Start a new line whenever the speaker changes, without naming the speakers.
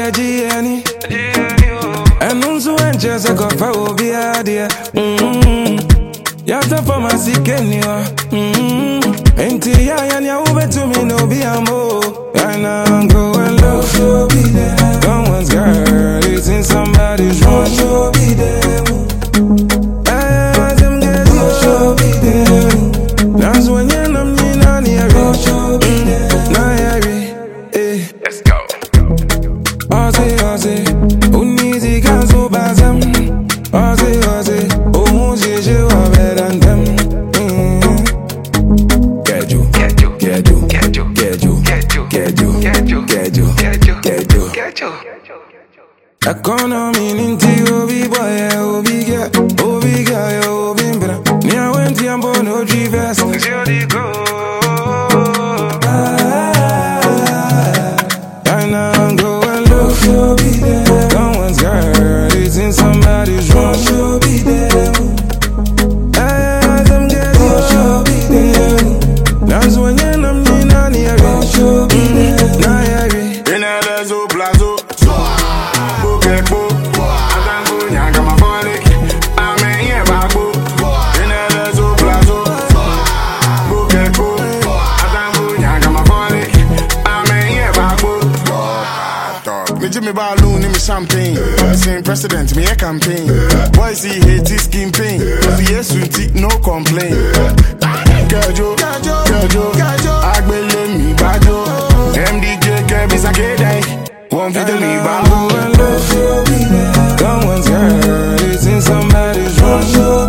Gianni. And also when just a cup of beer, dear. Yata for my sick anyway. Enti ya ya ube to me no be a mo. And I'm going low. Someone's girl, it's in somebody's room. Show be there. That's when you're not me, let's go. Ozzy, Unizi Ganzo Bazam. Ozzy, Omuzi, you are better than them. Get you. Economy ninti obi boy, obi girl, obi mbra. Ni I went to Ambo no drivers. And I'm going low. Someone's girl, it's in somebody's room. She'll be there. As I'm getting that's when you're not me, she'll be there.
In a lezo blazo, Bukeko, Adango, Yagama Fonic, Amen, Babu. In a lezo blazo, Bukeko, Adango, Yagama Fonic, Amen, Babu. Me Jimmy Balloon, me champagne. Same president, me a campaign. Boys, he hate this skin pain. Yes, no complaint. Gajo, Agbele mi bajo. MDJ Kebis a K-Day. One video me bamboo.
Someone's girl, it's in somebody's room.